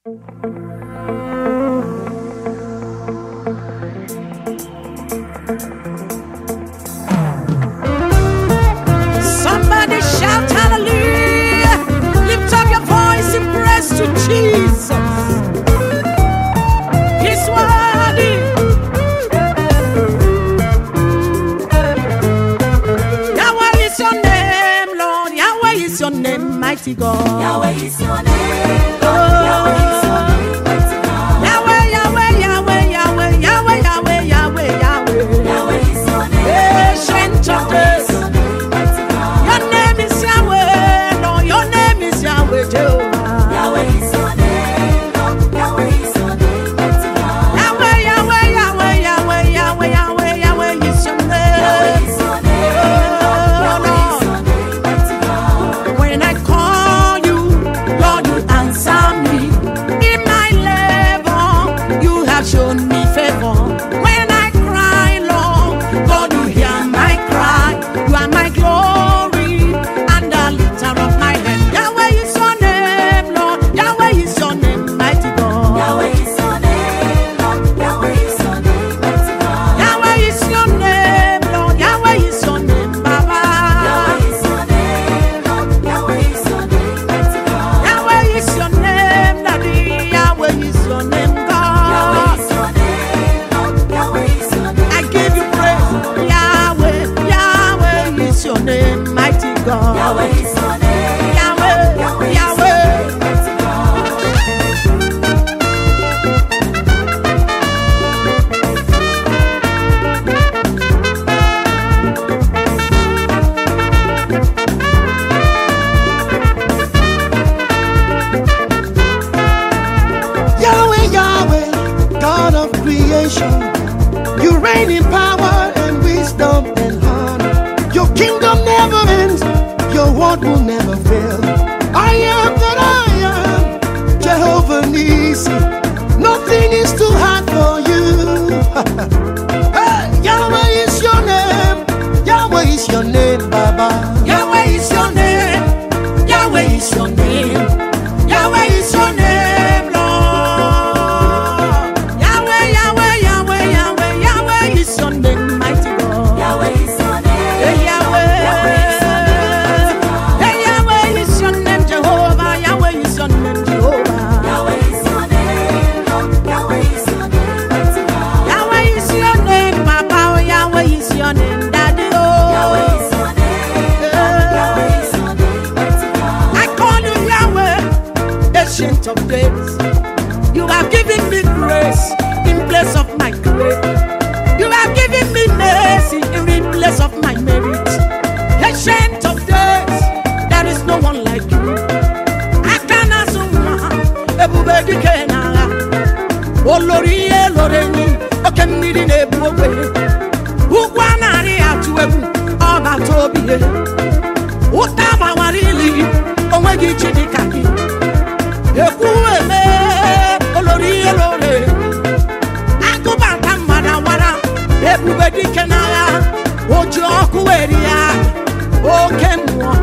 Somebody shout hallelujah. Lift up your voice in praise to Jesus. He's worthy. Yahweh is your name, Lord. Yahweh is your name, mighty God. Yahweh is your name, Lord. Yahweh is your name, mighty God. Yahweh, Yahweh, Yahweh, Yahweh, Yahweh, Yahweh, Yahweh, Yahweh. Yahweh is your name, Ancient of days. Your name is Yahweh, Lord. Your name is Yahweh, Jehovah. Yahweh is your name, Lord. Yahweh is your name, mighty God. Yahweh, Yahweh, Yahweh, Yahweh, Yahweh, Yahweh, Yahweh is your name. Yahweh is your name, Lord. Yahweh is your name, mighty God. When I call you, Lord, you answer me. In my labor, you have shown me favor. When I cry, Lord, God, you hear my cry. You are my glory and the lifter of my head. Yahweh is your name, Lord. Yahweh is your name, mighty God. Yahweh is your name, Lord. Yahweh is your name, mighty God. Yahweh is your name, Lord. Yahweh is your name, Baba. Yahweh is your name, Lord. Yahweh is your name, mighty God. Yahweh is your name, Daddy. Yahweh is your name, Yahweh God. is your name, Lord. Yahweh is your name. I give you praise. Yahweh, Yahweh is your name, mighty God. Yahweh is your name. Yahweh, Yahweh is your Yahweh. name, mighty God. Yahweh, Yahweh, God of creation, you reign in power and wisdom and honor. Your kingdom never ends, your word will never fail. I am that I am, Jehovah Nissi. Nothing is too hard for you. Hey, Yahweh is your name, Yahweh is your name, Baba. Yahweh is your name. Yahweh is your name. Yahweh is your name, Lord. Yahweh, Yahweh, Yahweh, Yahweh, Yahweh is your name, mighty God. Yahweh is your name. Hey, Yahweh. Yahweh is your name, mighty God. Hey, Yahweh is your name, Jehovah. Yahweh is your name, Jehovah. Yahweh is your name, Lord. Yahweh is your name, mighty God. Yahweh is your name, Papa. Oh, Yahweh is your name, Daddy. Oh. Yahweh is your name, Lord. Yahweh is your name, mighty God. I call you Yahweh, ancient of days. You have given me grace in place of my grace. You have given me mercy in place of my merit. Ancient of days, there is no one like you. Akana suma, ebubedi kenara. Olori eloreni, okemiri nebuwe. Ugwanari atuebu, oba tobiye. Utaba warili, onwegi chidikaki. Ekueme, olori elore. Akubata madawara, ebubedi kenara. Ojo kuweria, okenwa.